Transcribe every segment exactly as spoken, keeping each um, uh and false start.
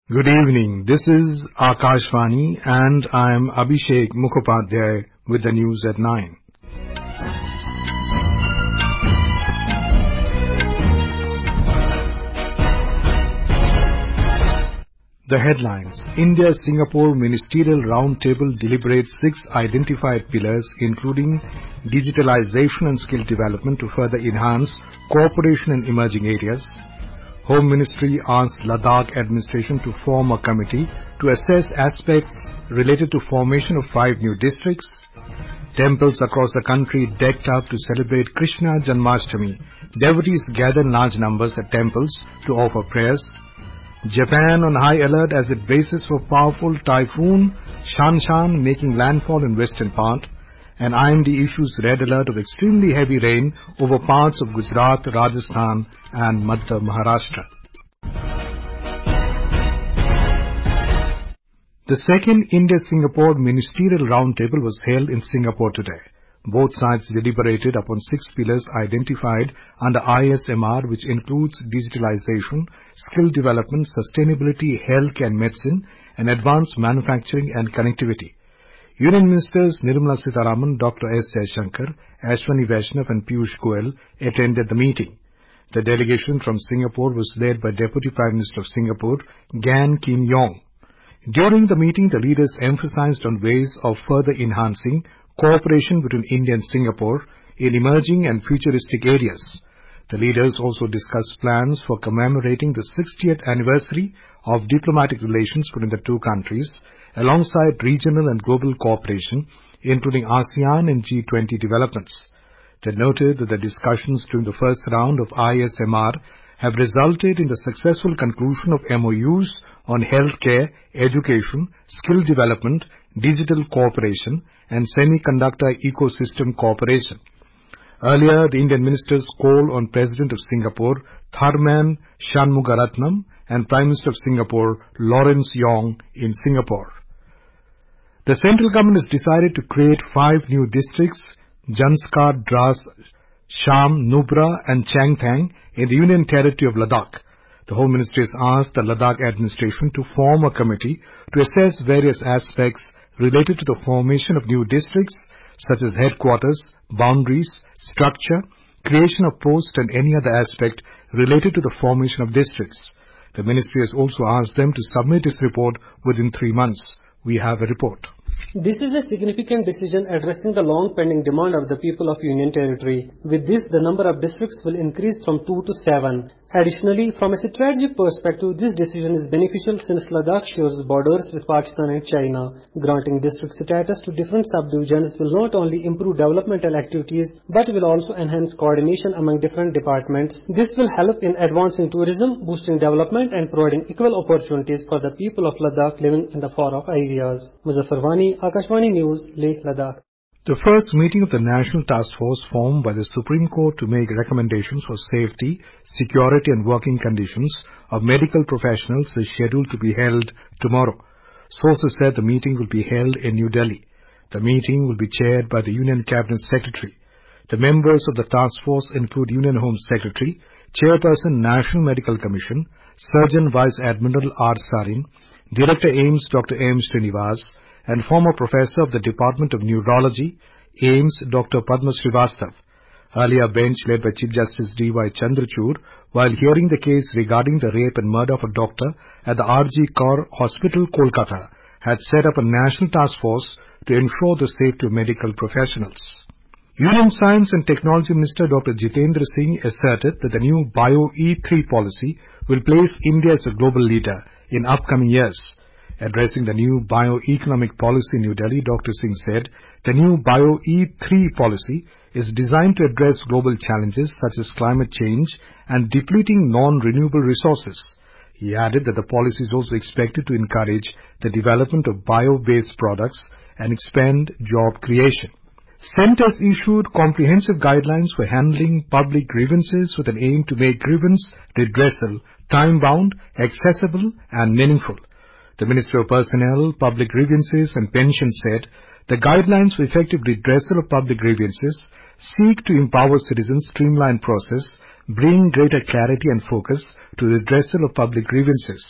Good evening. This is Akashvani and I am Abhishek Mukhopadhyay with the news at nine. The headlines. India-Singapore Ministerial Roundtable deliberates six identified pillars including digitalization and skill development to further enhance cooperation in emerging areas. Home Ministry asked Ladakh administration to form a committee to assess aspects related to formation of five new districts. Temples across the country decked up to celebrate Krishna Janmashtami. Devotees gather in large numbers at temples to offer prayers. Japan on high alert as it braces for powerful typhoon Shanshan making landfall in western part. And I M D issues red alert of extremely heavy rain over parts of Gujarat, Rajasthan and Madhya Maharashtra. The second India-Singapore Ministerial Roundtable was held in Singapore today. Both sides deliberated upon six pillars identified under I S M R, which includes digitalization, skill development, sustainability, health and medicine, and advanced manufacturing and connectivity. Union Ministers Nirmala Sitharaman, Doctor S. Jaishankar, Ashwani Vaishnav and Piyush Goyal attended the meeting. The delegation from Singapore was led by Deputy Prime Minister of Singapore, Gan Kim Yong. During the meeting, the leaders emphasized on ways of further enhancing cooperation between India and Singapore in emerging and futuristic areas. The leaders also discussed plans for commemorating the sixtieth anniversary of diplomatic relations between the two countries, alongside regional and global cooperation, including ASEAN and G twenty developments. They noted that the discussions during the first round of I S M R have resulted in the successful conclusion of M O Us on healthcare, education, skill development, digital cooperation, and semiconductor ecosystem cooperation. Earlier, the Indian ministers called on President of Singapore, Tharman Shanmugaratnam, and Prime Minister of Singapore, Lawrence Wong, in Singapore. The central government has decided to create five new districts, Janskar, Dras, Sham, Nubra and Changthang, in the Union Territory of Ladakh. The Home Ministry has asked the Ladakh administration to form a committee to assess various aspects related to the formation of new districts, such as headquarters, boundaries, structure, creation of posts and any other aspect related to the formation of districts. The ministry has also asked them to submit its report within three months. We have a report. This is a significant decision addressing the long-pending demand of the people of Union Territory. With this, the number of districts will increase from two to seven. Additionally, from a strategic perspective, this decision is beneficial since Ladakh shares borders with Pakistan and China. Granting district status to different subdivisions will not only improve developmental activities, but will also enhance coordination among different departments. This will help in advancing tourism, boosting development and providing equal opportunities for the people of Ladakh living in the far-off areas. Muzaffar Wani, Akashvani News, Leh, Ladakh. The first meeting of the National Task Force formed by the Supreme Court to make recommendations for safety, security and working conditions of medical professionals is scheduled to be held tomorrow. Sources said the meeting will be held in New Delhi. The meeting will be chaired by the Union Cabinet Secretary. The members of the task force include Union Home Secretary, Chairperson National Medical Commission, Surgeon Vice Admiral R. Sarin, Director AIIMS Doctor M. Srinivas, and former professor of the Department of Neurology, AIIMS, Doctor Padma Srivastav. Earlier, bench led by Chief Justice D Y Chandrachud, while hearing the case regarding the rape and murder of a doctor at the R G Kaur Hospital, Kolkata, had set up a national task force to ensure the safety of medical professionals. Union Science and Technology Minister Doctor Jitendra Singh asserted that the new Bio E three policy will place India as a global leader in upcoming years. Addressing the new bioeconomic policy in New Delhi, Doctor Singh said the new Bio E three policy is designed to address global challenges such as climate change and depleting non-renewable resources. He added that the policy is also expected to encourage the development of bio-based products and expand job creation. Centres issued comprehensive guidelines for handling public grievances with an aim to make grievance redressal time-bound, accessible and meaningful. The Ministry of Personnel, Public Grievances and Pensions said the guidelines for effective redressal of public grievances seek to empower citizens, streamline process, bring greater clarity and focus to redressal of public grievances.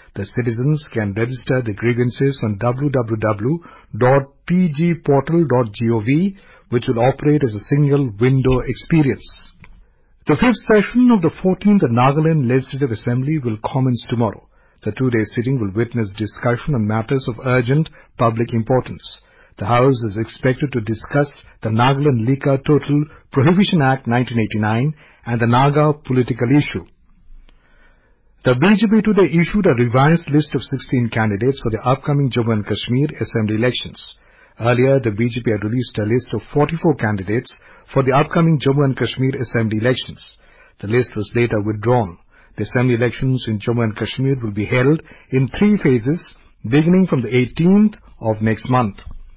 The citizens can register their grievances on w w w dot p g portal dot gov, which will operate as a single window experience. The fifth session of the fourteenth Nagaland Legislative Assembly will commence tomorrow. The two-day sitting will witness discussion on matters of urgent public importance. The House is expected to discuss the Nagaland Liquor Total Prohibition Act nineteen eighty-nine and the Naga political issue. The B J P today issued a revised list of sixteen candidates for the upcoming Jammu and Kashmir Assembly elections. Earlier, the B J P had released a list of forty-four candidates for the upcoming Jammu and Kashmir Assembly elections. The list was later withdrawn. The Assembly elections in Jammu and Kashmir will be held in three phases, beginning from the eighteenth of next month.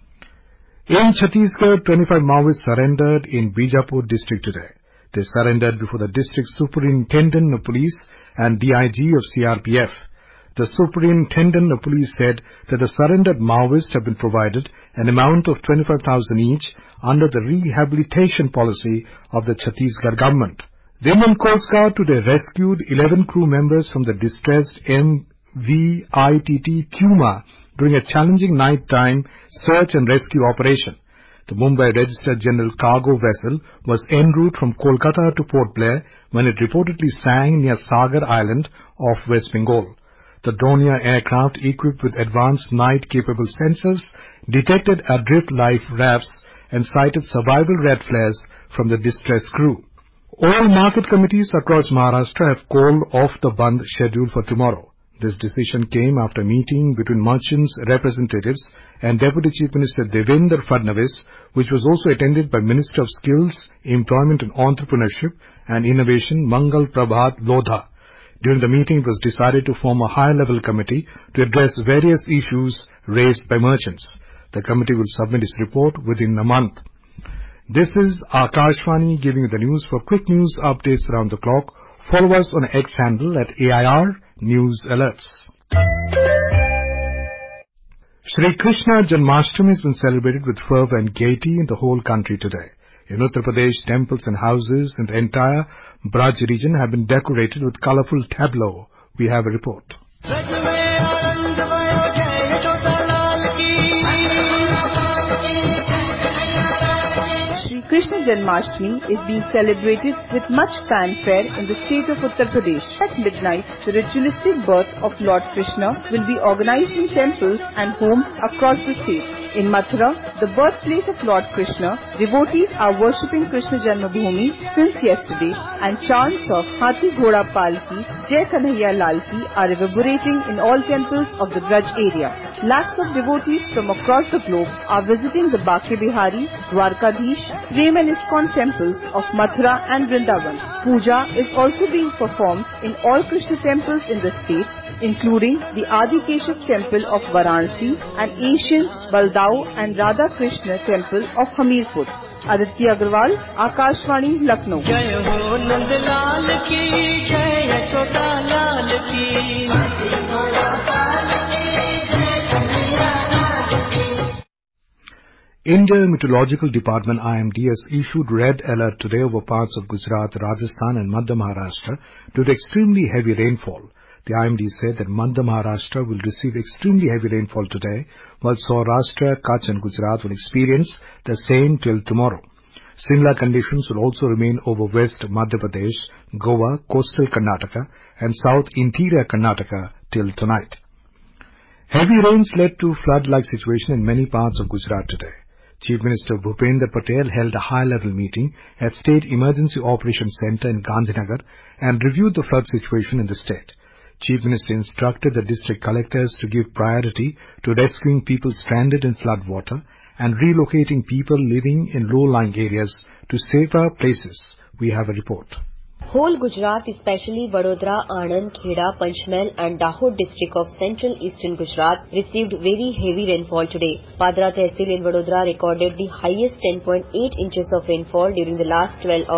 In Chhattisgarh, twenty-five Maoists surrendered in Bijapur district today. They surrendered before the district superintendent of police and D I G of C R P F. The superintendent of police said that the surrendered Maoists have been provided an amount of twenty-five thousand each under the rehabilitation policy of the Chhattisgarh government. The Indian Coast Guard today rescued eleven crew members from the distressed M V I T T Puma during a challenging nighttime search and rescue operation. The Mumbai Registered General cargo vessel was en route from Kolkata to Port Blair when it reportedly sank near Sagar Island off West Bengal. The Dornier aircraft, equipped with advanced night-capable sensors, detected adrift life rafts and sighted survival red flares from the distressed crew. All market committees across Maharashtra have called off the Bandh schedule for tomorrow. This decision came after a meeting between merchants' representatives and Deputy Chief Minister Devendra Fadnavis, which was also attended by Minister of Skills, Employment and Entrepreneurship and Innovation Mangal Prabhat Lodha. During the meeting, it was decided to form a high-level committee to address various issues raised by merchants. The committee will submit its report within a month. This is Akashvani giving you the news. For quick news updates around the clock, follow us on X handle at A I R News Alerts. Shri Krishna Janmashtami has been celebrated with fervour and gaiety in the whole country today. In Uttar Pradesh, temples and houses in the entire Braj region have been decorated with colourful tableaux. We have a report. Krishna Janmashtami is being celebrated with much fanfare in the state of Uttar Pradesh. At midnight, the ritualistic birth of Lord Krishna will be organized in temples and homes across the state. In Mathura, the birthplace of Lord Krishna, devotees are worshipping Krishna Janmabhoomi since yesterday, and chants of Hathi Ghoda Palki, Jai Kanhaiya Lal Ki are reverberating in all temples of the Braj area. Lakhs of devotees from across the globe are visiting the Bake Bihari, Dwarkadhish, Prem and ISKCON temples of Mathura and Vrindavan. Puja is also being performed in all Krishna temples in the state, including the Adi Keshav temple of Varanasi and ancient Baldao and Radha Krishna temple of Hamirpur. Aditya Agarwal, Akashvani, Lucknow. Jai ho Nand Lal ki, Jai Chota Lal ki. Indian Meteorological Department I M D has issued red alert today over parts of Gujarat, Rajasthan and Madhya Maharashtra due to extremely heavy rainfall. The I M D said that Madhya Maharashtra will receive extremely heavy rainfall today, while Saurashtra, Kutch and Gujarat will experience the same till tomorrow. Similar conditions will also remain over West Madhya Pradesh, Goa, coastal Karnataka and South Interior Karnataka till tonight. Heavy rains led to flood-like situation in many parts of Gujarat today. Chief Minister Bhupendra Patel held a high-level meeting at State Emergency Operations Centre in Gandhinagar and reviewed the flood situation in the state. Chief Minister instructed the district collectors to give priority to rescuing people stranded in flood water and relocating people living in low-lying areas to safer places. We have a report. Whole Gujarat, especially Vadodara, Anand, Kheda, Panchmahal and Dahod district of central eastern Gujarat received very heavy rainfall today. Padra Tehsil in Vadodara recorded the highest ten point eight inches of rainfall during the last twelve hours.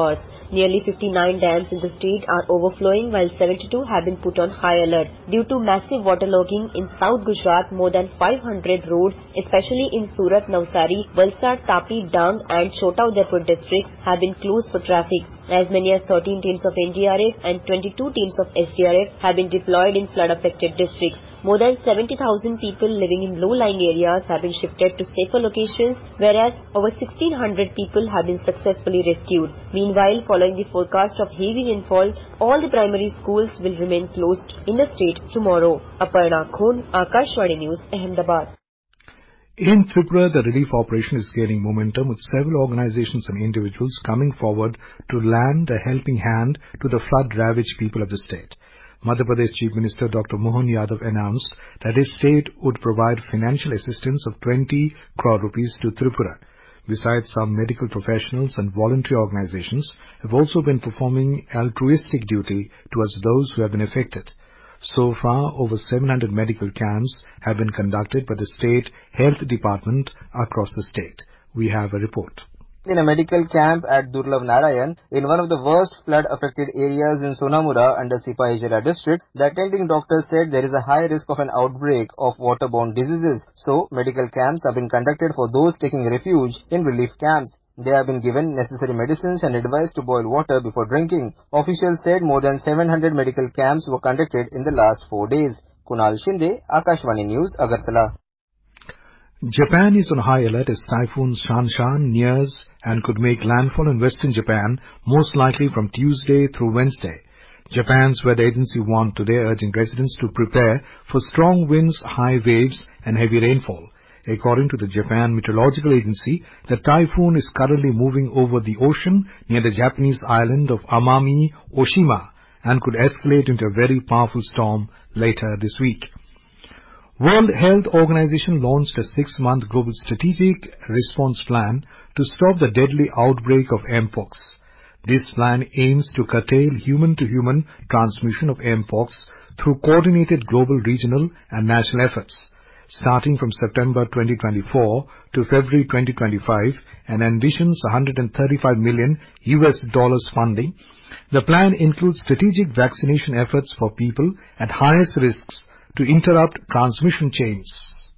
Nearly fifty-nine dams in the state are overflowing while seventy-two have been put on high alert. Due to massive waterlogging in South Gujarat, more than five hundred roads, especially in Surat, Navsari, Valsad, Tapi, Dang and Chota Udeipur districts have been closed for traffic. As many as thirteen teams of N D R F and twenty-two teams of S D R F have been deployed in flood-affected districts. More than seventy thousand people living in low-lying areas have been shifted to safer locations, whereas over sixteen hundred people have been successfully rescued. Meanwhile, following the forecast of heavy rainfall, all the primary schools will remain closed in the state tomorrow. Aparna Khon, Akashvani News, Ahmedabad. In Tripura, the relief operation is gaining momentum with several organizations and individuals coming forward to lend a helping hand to the flood-ravaged people of the state. Madhya Pradesh Chief Minister Doctor Mohan Yadav announced that his state would provide financial assistance of twenty crore rupees to Tripura. Besides, some medical professionals and voluntary organizations have also been performing altruistic duty towards those who have been affected. So far, over seven hundred medical camps have been conducted by the State Health Department across the state. We have a report. In a medical camp at Durlabh Narayan, in one of the worst flood-affected areas in Sonamura under Sipahijala district, the attending doctor said there is a high risk of an outbreak of waterborne diseases. So, medical camps have been conducted for those taking refuge in relief camps. They have been given necessary medicines and advised to boil water before drinking. Officials said more than seven hundred medical camps were conducted in the last four days. Kunal Shinde, Akashvani News, Agartala. Japan is on high alert as Typhoon Shanshan nears and could make landfall in western Japan, most likely from Tuesday through Wednesday. Japan's weather agency warned today, urging residents to prepare for strong winds, high waves and heavy rainfall. According to the Japan Meteorological Agency, the typhoon is currently moving over the ocean near the Japanese island of Amami Oshima and could escalate into a very powerful storm later this week. World Health Organization launched a six-month global strategic response plan to stop the deadly outbreak of Mpox. This plan aims to curtail human-to-human transmission of Mpox through coordinated global, regional and national efforts. Starting from September twenty twenty-four to February twenty twenty-five and envisions one hundred thirty-five million U S dollars funding, the plan includes strategic vaccination efforts for people at highest risks to interrupt transmission chains.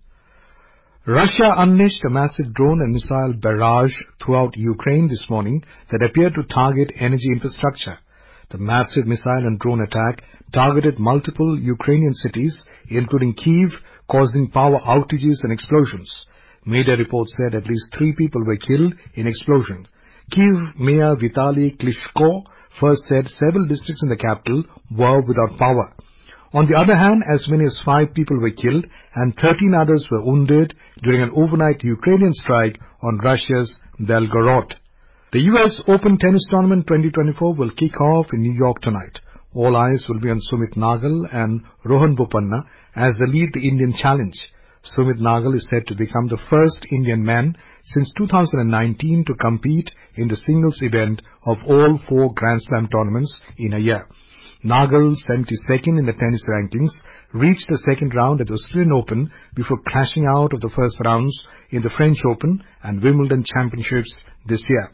Russia unleashed a massive drone and missile barrage throughout Ukraine this morning that appeared to target energy infrastructure. The massive missile and drone attack targeted multiple Ukrainian cities, including Kyiv, causing power outages and explosions. Media reports said at least three people were killed in explosion. Kyiv Mayor Vitaly Klitschko first said several districts in the capital were without power. On the other hand, as many as five people were killed and thirteen others were wounded during an overnight Ukrainian strike on Russia's Belgorod. The U S Open Tennis Tournament twenty twenty-four will kick off in New York tonight. All eyes will be on Sumit Nagal and Rohan Bopanna as they lead the Indian Challenge. Sumit Nagal is said to become the first Indian man since two thousand nineteen to compete in the singles event of all four Grand Slam tournaments in a year. Nagal, seventy-second in the tennis rankings, reached the second round at the Australian Open before crashing out of the first rounds in the French Open and Wimbledon Championships this year.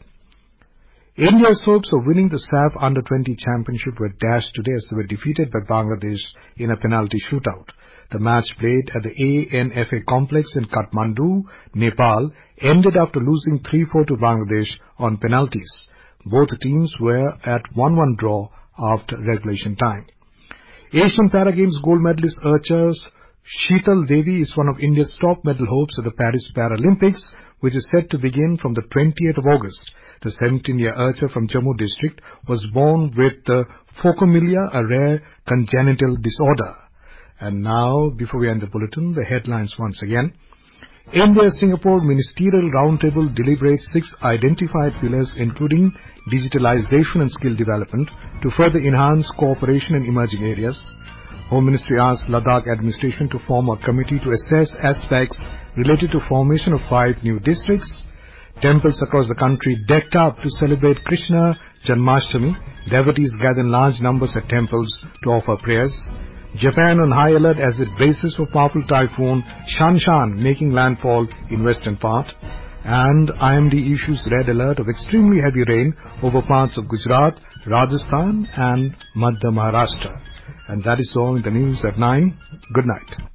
India's hopes of winning the S A F under twenty championship were dashed today as they were defeated by Bangladesh in a penalty shootout. The match, played at the A N F A complex in Kathmandu, Nepal, ended after losing three four to Bangladesh on penalties. Both teams were at one one draw after regulation time. Asian Para Games gold medalist archer Sheetal Devi is one of India's top medal hopes at the Paris Paralympics, which is set to begin from the twentieth of August. The seventeen-year archer from Jammu district was born with uh, phocomelia, a rare congenital disorder. And now, before we end the bulletin, the headlines once again. India-Singapore Ministerial Roundtable deliberates six identified pillars including digitalization and skill development to further enhance cooperation in emerging areas. Home Ministry asked Ladakh administration to form a committee to assess aspects related to formation of five new districts. Temples across the country decked up to celebrate Krishna Janmashtami. Devotees gather in large numbers at temples to offer prayers. Japan on high alert as it braces for powerful typhoon Shanshan making landfall in western part. And I M D issues red alert of extremely heavy rain over parts of Gujarat, Rajasthan and Madhya Maharashtra. And that is all in the news at nine. Good night.